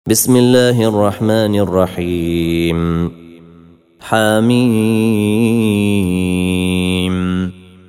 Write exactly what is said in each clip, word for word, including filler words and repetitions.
بسم الله الرحمن الرحيم. حميم.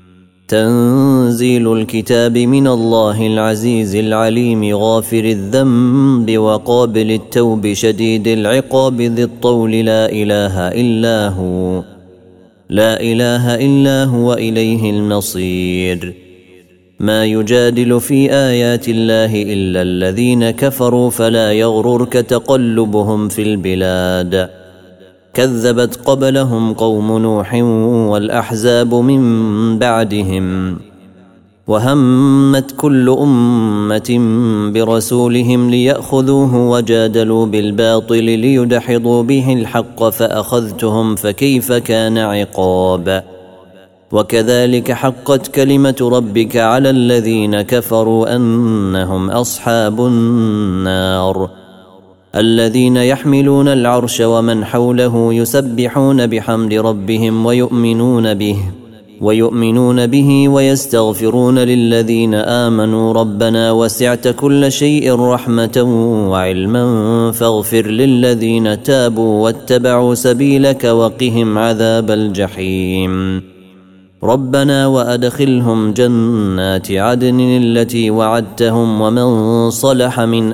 تنزيل الكتاب من الله العزيز العليم غافر الذنب وقابل التوب شديد العقاب ذي الطول لا إله إلا هو لا إله إلا هو إليه المصير. ما يجادل في آيات الله إلا الذين كفروا فلا يغررك تقلبهم في البلاد. كذبت قبلهم قوم نوح والأحزاب من بعدهم وهمت كل أمة برسولهم ليأخذوه وجادلوا بالباطل ليدحضوا به الحق فأخذتهم فكيف كان عقاب. وكذلك حقت كلمة ربك على الذين كفروا أنهم أصحاب النار الذين يحملون العرش ومن حوله يسبحون بحمد ربهم ويؤمنون به ويؤمنون به ويستغفرون للذين آمنوا ربنا وسعت كل شيء رحمة وعلما فاغفر للذين تابوا واتبعوا سبيلك وقهم عذاب الجحيم. ربنا وأدخلهم جنات عدن التي وعدتهم ومن صلح من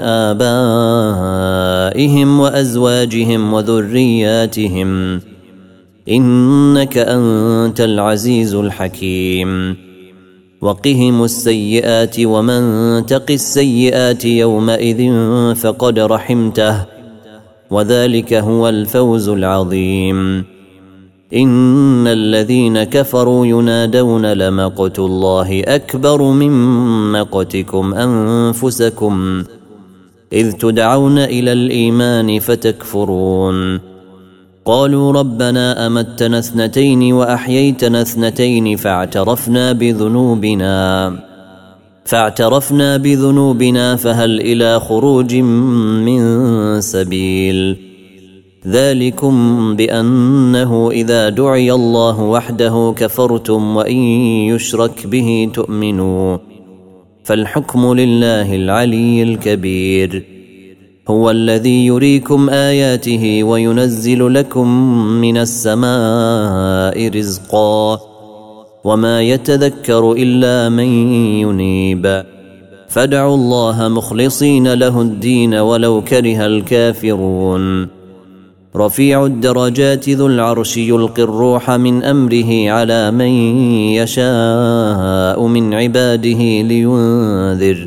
آبائهم وأزواجهم وذرياتهم إنك أنت العزيز الحكيم. وقهم السيئات ومن تق السيئات يومئذ فقد رحمته وذلك هو الفوز العظيم. إن الذين كفروا ينادون لمقت الله أكبر من مقتكم أنفسكم إذ تدعون إلى الإيمان فتكفرون. قالوا ربنا أمتنا اثنتين وأحييتنا اثنتين فاعترفنا بذنوبنا فاعترفنا بذنوبنا فهل إلى خروج من سبيل. ذلكم بأنه إذا دعي الله وحده كفرتم وإن يشرك به تؤمنوا فالحكم لله العلي الكبير. هو الذي يريكم آياته وينزل لكم من السماء رزقا وما يتذكر إلا من ينيب. فادعوا الله مخلصين له الدين ولو كره الكافرون. رفيع الدرجات ذو العرش يلقي الروح من أمره على من يشاء من عباده لينذر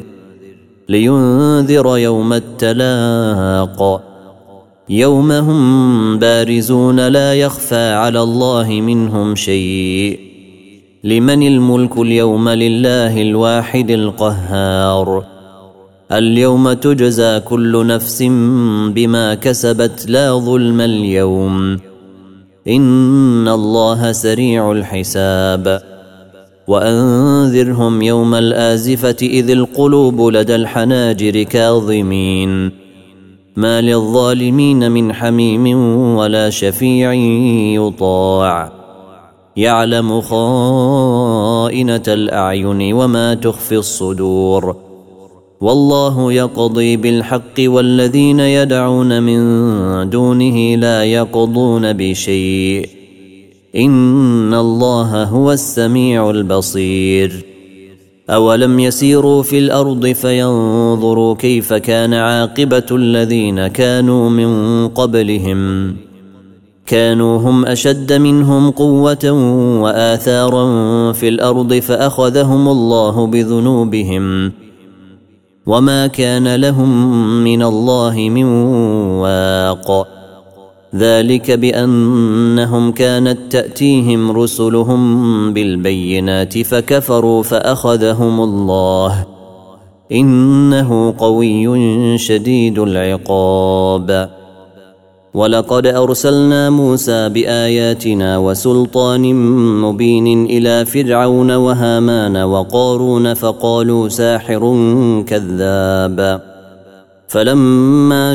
لينذر يوم التلاق يوم هم بارزون لا يخفى على الله منهم شيء. لمن الملك اليوم لله الواحد القهار. اليوم تجزى كل نفس بما كسبت لا ظلم اليوم إن الله سريع الحساب. وأنذرهم يوم الآزفة إذ القلوب لدى الحناجر كاظمين ما للظالمين من حميم ولا شفيع يطاع. يعلم خائنة الأعين وما تخفي الصدور. والله يقضي بالحق والذين يدعون من دونه لا يقضون بشيء إن الله هو السميع البصير. أولم يسيروا في الأرض فينظروا كيف كان عاقبة الذين كانوا من قبلهم كانوا هم أشد منهم قوة وآثارا في الأرض فأخذهم الله بذنوبهم وما كان لهم من الله من واق. ذلك بأنهم كانت تأتيهم رسلهم بالبينات فكفروا فأخذهم الله إنه قوي شديد العقاب. ولقد أرسلنا موسى بآياتنا وسلطان مبين إلى فرعون وهامان وقارون فقالوا ساحر كذاب. فلما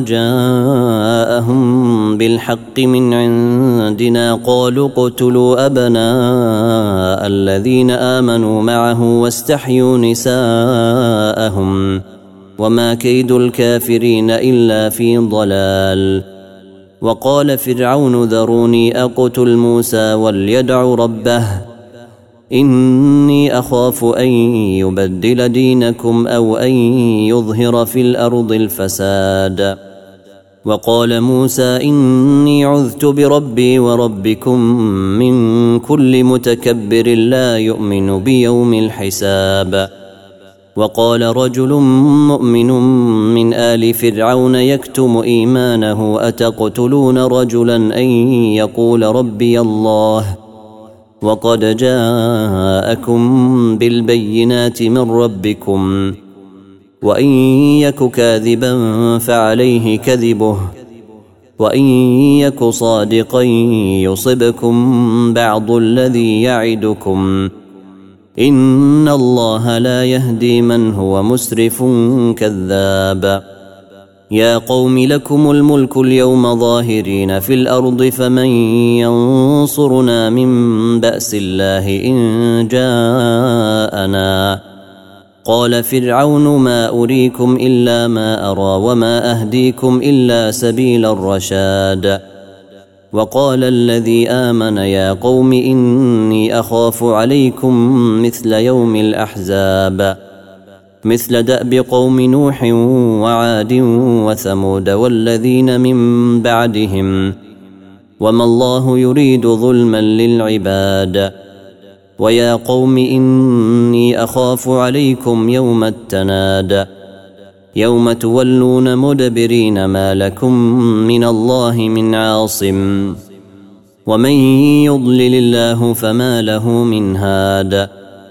جاءهم بالحق من عندنا قالوا اقتلوا أبناء الذين آمنوا معه واستحيوا نساءهم وما كيد الكافرين إلا في ضلال. وقال فرعون ذروني أقتل موسى وليدع ربه إني أخاف أن يبدل دينكم أو أن يظهر في الأرض الفساد. وقال موسى إني عذت بربي وربكم من كل متكبر لا يؤمن بيوم الحساب. وقال رجل مؤمن من آل فرعون يكتم إيمانه أتقتلون رجلا أن يقول ربي الله وقد جاءكم بالبينات من ربكم وإن يك كاذبا فعليه كذبه وإن يك صادقا يصبكم بعض الذي يعدكم إن الله لا يهدي من هو مسرف كذاب. يا قوم لكم الملك اليوم ظاهرين في الأرض فمن ينصرنا من بأس الله إن جاءنا. قال فرعون ما أريكم إلا ما أرى وما أهديكم إلا سبيل الرشاد. وقال الذي آمن يا قوم إني أخاف عليكم مثل يوم الأحزاب مثل دأب قوم نوح وعاد وثمود والذين من بعدهم وما الله يريد ظلما للعباد. ويا قوم إني أخاف عليكم يوم التناد يوم تولون مدبرين ما لكم من الله من عاصم ومن يضلل الله فما له من هاد.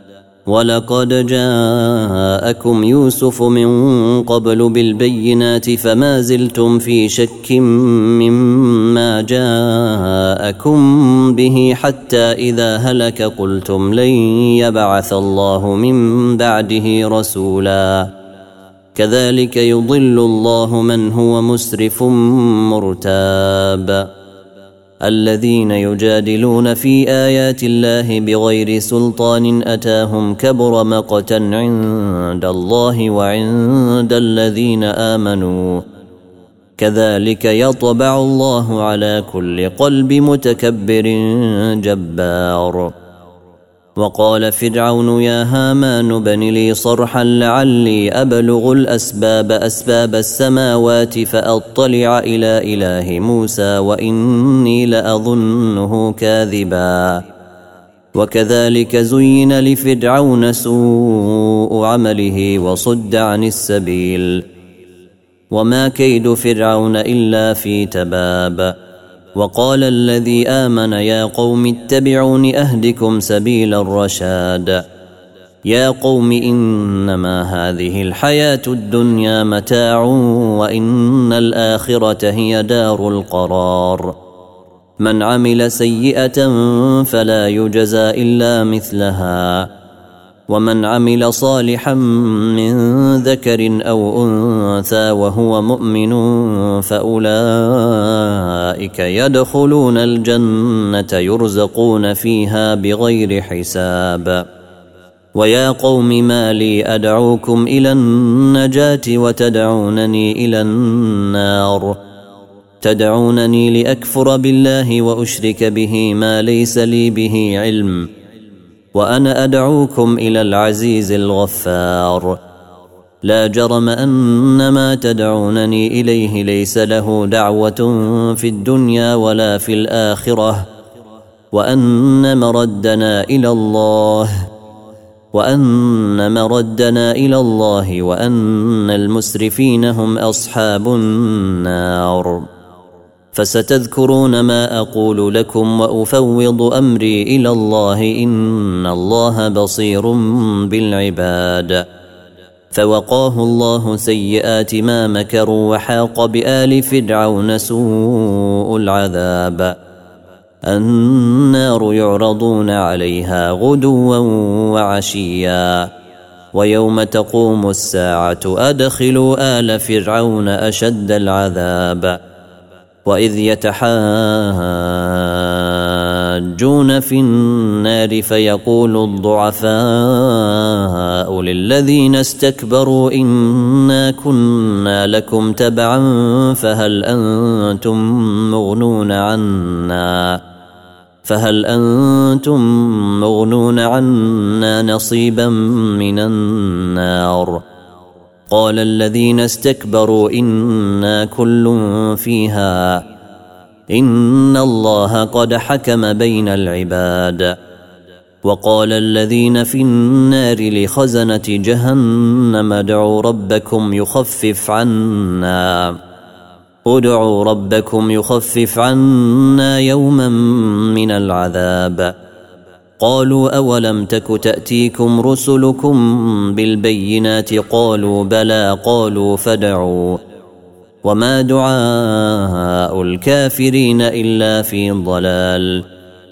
ولقد جاءكم يوسف من قبل بالبينات فما زلتم في شك مما جاءكم به حتى إذا هلك قلتم لن يبعث الله من بعده رسولا كذلك يضل الله من هو مسرف مرتاب. الذين يجادلون في آيات الله بغير سلطان أتاهم كبر مقتا عند الله وعند الذين آمنوا كذلك يطبع الله على كل قلب متكبر جبار. وقال فرعون يا هامان ابن لي صرحا لعلي أبلغ الأسباب أسباب السماوات فأطلع إلى إله موسى وإني لأظنه كاذبا. وكذلك زين لفرعون سوء عمله وصد عن السبيل وما كيد فرعون إلا في تباب. وقال الذي آمن يا قوم اتبعون أهدكم سبيل الرشاد. يا قوم إنما هذه الحياة الدنيا متاع وإن الآخرة هي دار القرار. من عمل سيئة فلا يجزى إلا مثلها ومن عمل صالحا من ذكر أو أنثى وهو مؤمن فأولئك يدخلون الجنة يرزقون فيها بغير حساب. ويا قوم ما لي أدعوكم إلى النجاة وتدعونني إلى النار تدعونني لأكفر بالله وأشرك به ما ليس لي به علم وأنا أدعوكم إلى العزيز الغفار. لا جرم أن ما تدعونني إليه ليس له دعوة في الدنيا ولا في الآخرة وأن مردنا إلى الله وأن مردنا إلى الله وأن المسرفين هم أصحاب النار. فستذكرون ما أقول لكم وأفوض أمري إلى الله إن الله بصير بالعباد. فوقاه الله سيئات ما مكروا وحاق بآل فرعون سوء العذاب. النار يعرضون عليها غدوا وعشيا ويوم تقوم الساعة أدخلوا آل فرعون أشد العذاب. وإذ يتحاجون يتحاجون في النار فيقول الضعفاء للذين استكبروا إنا كنا لكم تبعا فهل أنتم مغنون عنا فهل أنتم مغنون عنا نصيبا من النار قال الذين استكبروا إنا كل فيها إن الله قد حكم بين العباد وقال الذين في النار لخزنة جهنم ادعوا ربكم يخفف عنا ادعوا ربكم يخفف عنا يوما من العذاب قالوا أولم تك تأتيكم رسلكم بالبينات قالوا بلى قالوا فادعوا وما دعاء الكافرين إلا في ضلال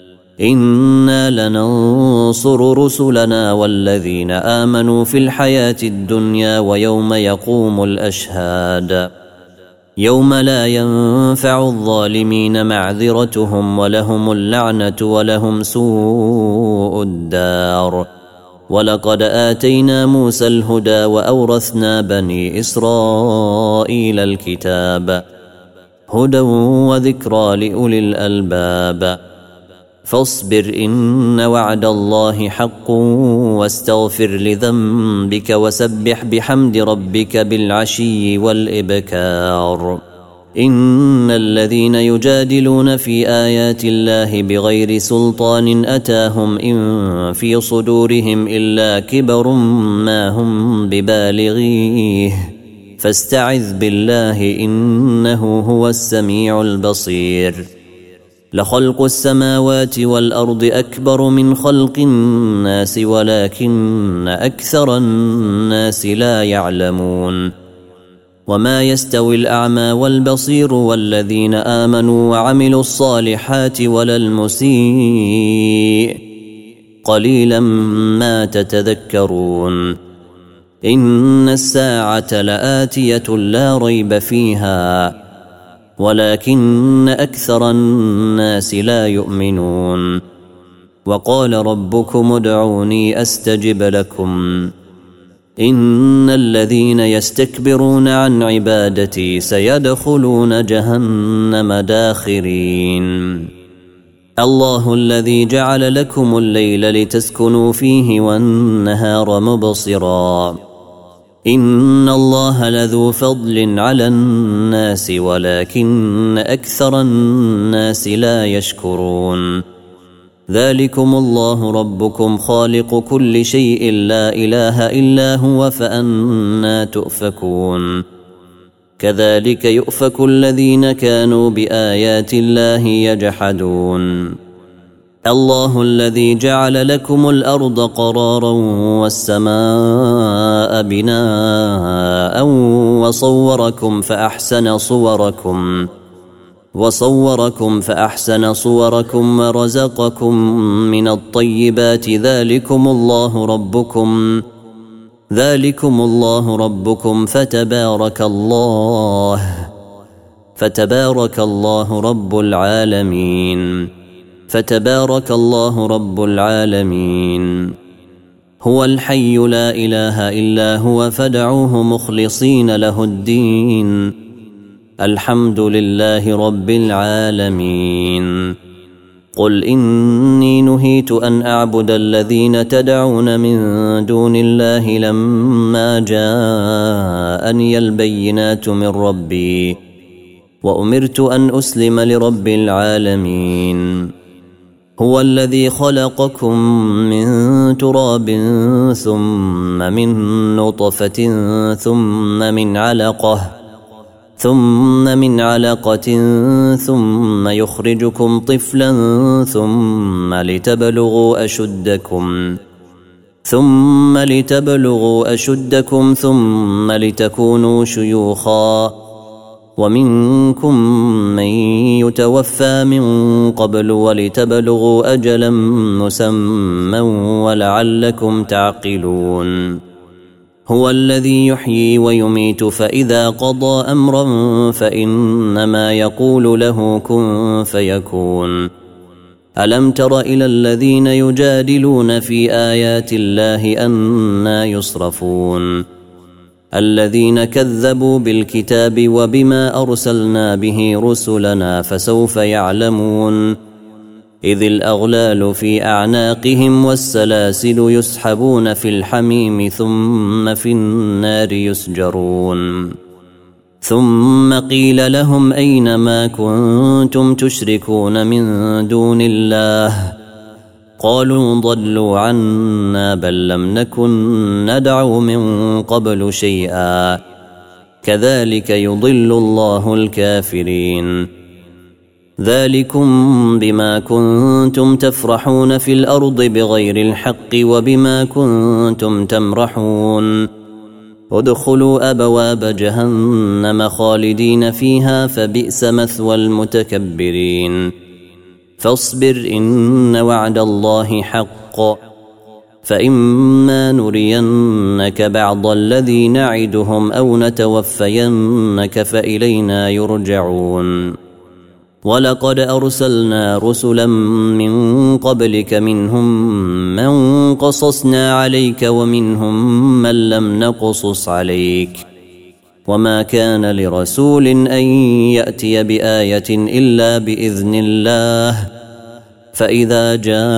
إنا لننصر رسلنا والذين آمنوا في الحياة الدنيا ويوم يقوم الأشهاد يوم لا ينفع الظالمين معذرتهم ولهم اللعنة ولهم سوء الدار ولقد آتينا موسى الهدى وأورثنا بني إسرائيل الكتاب هدى وذكرى لأولي الألباب فاصبر إن وعد الله حق واستغفر لذنبك وسبح بحمد ربك بالعشي والإبكار إن الذين يجادلون في آيات الله بغير سلطان أتاهم إن في صدورهم إلا كبر ما هم ببالغيه فاستعذ بالله إنه هو السميع البصير لخلق السماوات والأرض أكبر من خلق الناس ولكن أكثر الناس لا يعلمون وما يستوي الأعمى والبصير والذين آمنوا وعملوا الصالحات ولا المسيء قليلا ما تتذكرون إن الساعة لآتية لا ريب فيها ولكن أكثر الناس لا يؤمنون وقال ربكم ادعوني أستجب لكم إن الذين يستكبرون عن عبادتي سيدخلون جهنم داخرين الله الذي جعل لكم الليل لتسكنوا فيه والنهار مبصرا إن الله لذو فضل على الناس ولكن أكثر الناس لا يشكرون ذلكم الله ربكم خالق كل شيء لا إله إلا هو فأنى تؤفكون كذلك يؤفك الذين كانوا بآيات الله يجحدون الله الذي جعل لكم الأرض قرارا والسماء بناء وصوركم فأحسن صوركم وصوركم فأحسن صوركم ورزقكم من الطيبات ذلكم الله ربكم ذلكم الله ربكم فتبارك الله فتبارك الله رب العالمين فتبارك الله رب العالمين هو الحي لا إله إلا هو فادعوه مخلصين له الدين الحمد لله رب العالمين قل إني نهيت أن أعبد الذين تدعون من دون الله لما جاءني البينات من ربي وأمرت أن أسلم لرب العالمين هو الذي خلقكم من تراب ثم من نطفة ثم من علقة ثم من علقة ثم يخرجكم طفلا ثم لتبلغوا أشدكم ثم لتبلغوا أشدكم ثم لتكونوا شيوخا ومنكم من يتوفى من قبل ولتبلغوا أجلا مسمى ولعلكم تعقلون هو الذي يحيي ويميت فإذا قضى أمرا فإنما يقول له كن فيكون ألم تر إلى الذين يجادلون في آيات الله أنى يصرفون الذين كذبوا بالكتاب وبما أرسلنا به رسلنا فسوف يعلمون إذ الأغلال في أعناقهم والسلاسل يسحبون في الحميم ثم في النار يسجرون ثم قيل لهم أين ما كنتم تشركون من دون الله قالوا ضلوا عنا بل لم نكن ندعو من قبل شيئا كذلك يضل الله الكافرين ذلكم بما كنتم تفرحون في الأرض بغير الحق وبما كنتم تمرحون ادخلوا أبواب جهنم خالدين فيها فبئس مثوى المتكبرين فاصبر إن وعد الله حق فإما نرينك بعض الذي نعدهم أو نتوفينك فإلينا يرجعون ولقد أرسلنا رسلا من قبلك منهم من قصصنا عليك ومنهم من لم نقصص عليك وما كان لرسول أن يأتي بآية إلا بإذن الله فإذا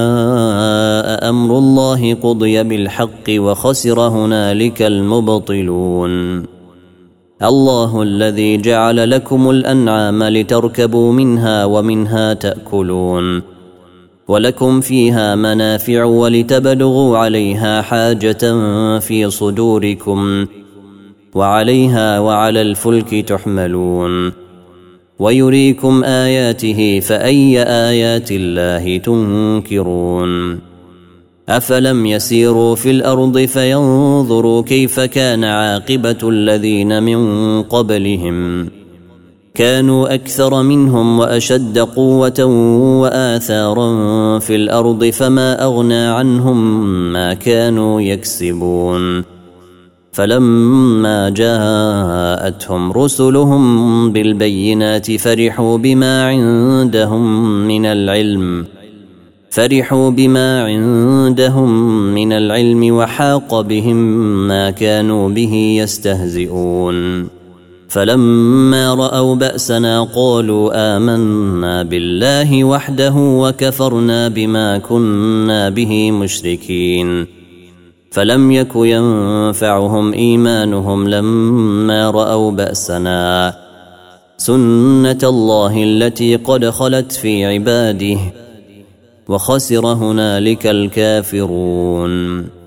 جاء أمر الله قضي بالحق وخسر هنالك المبطلون الله الذي جعل لكم الأنعام لتركبوا منها ومنها تأكلون ولكم فيها منافع ولتبلغوا عليها حاجة في صدوركم وعليها وعلى الفلك تحملون ويريكم آياته فأي آيات الله تنكرون أفلم يسيروا في الأرض فينظروا كيف كان عاقبة الذين من قبلهم كانوا أكثر منهم وأشد قوة وآثارا في الأرض فما أغنى عنهم ما كانوا يكسبون فلما جاءتهم رسلهم بالبينات فرحوا بما عندهم من العلم فرحوا بما عندهم من العلم وحاق بهم ما كانوا به يستهزئون فلما رأوا بأسنا قالوا آمنا بالله وحده وكفرنا بما كنا به مشركين فلم يك ينفعهم إيمانهم لما رأوا بأسنا سنة الله التي قد خلت في عباده وخسر هنالك الكافرون